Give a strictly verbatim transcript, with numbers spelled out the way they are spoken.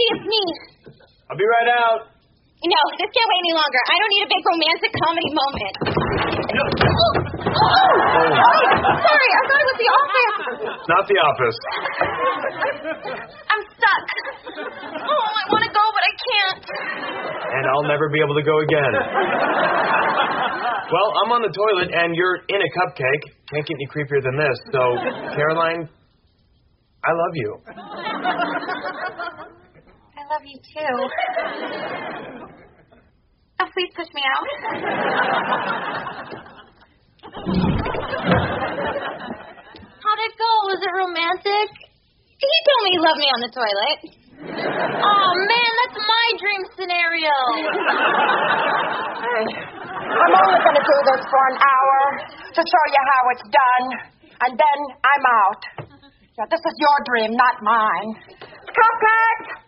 it's me. I'll be right out. No, this can't wait any longer. I don't need a big romantic comedy moment. No. Oh, oh, oh, sorry, I thought it was the office. Not the office. I'm stuck. Oh, I want to go, but I can't. And I'll never be able to go again. Well, I'm on the toilet, and you're in a cupcake. Can't get any creepier than this. So, Caroline, I love you. I love you, too. Oh, please push me out. How'd it go? Was it romantic? He told me he loved me on the toilet. Oh, man, that's my dream scenario. Hey, I'm only going to do this for an hour to show you how it's done, and then I'm out. Yeah, this is your dream, not mine. Cupcake!